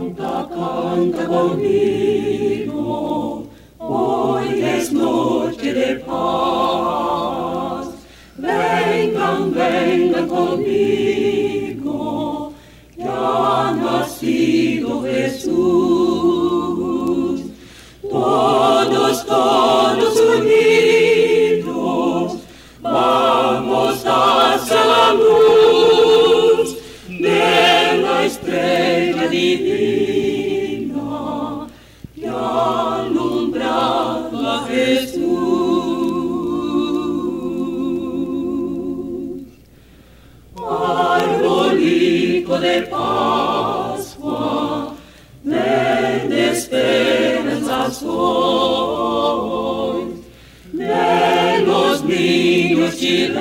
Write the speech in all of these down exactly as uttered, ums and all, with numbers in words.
Canta, canta conmigo, hoy es noche de paz. Vengan, vengan conmigo, ya ha nacido Jesús. Todos, todos unidos, vamos hacia la luz de la estrella divina que alumbraba a Jesús. Arbolito de Pascua, de esperanza soy, de los niños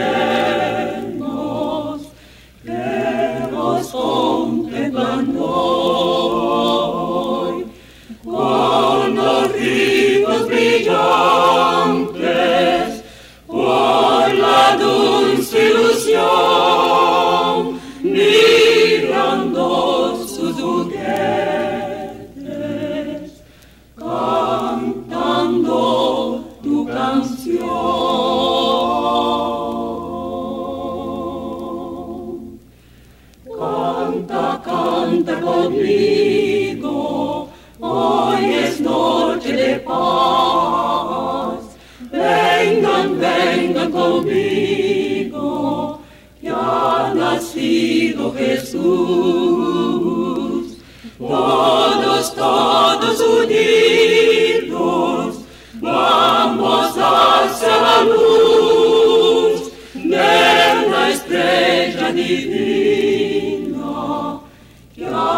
chilenos que os contemplan hoy, con los ríos brillantes, por la dulce ilusión, mirando sus juguetes, cantando tu canción. Canta, canta conmigo, hoy es noche de paz. Vengan, vengan conmigo, ya ha nacido Jesús. Todos, todos unidos, vamos hacia la luz de la estrella divina que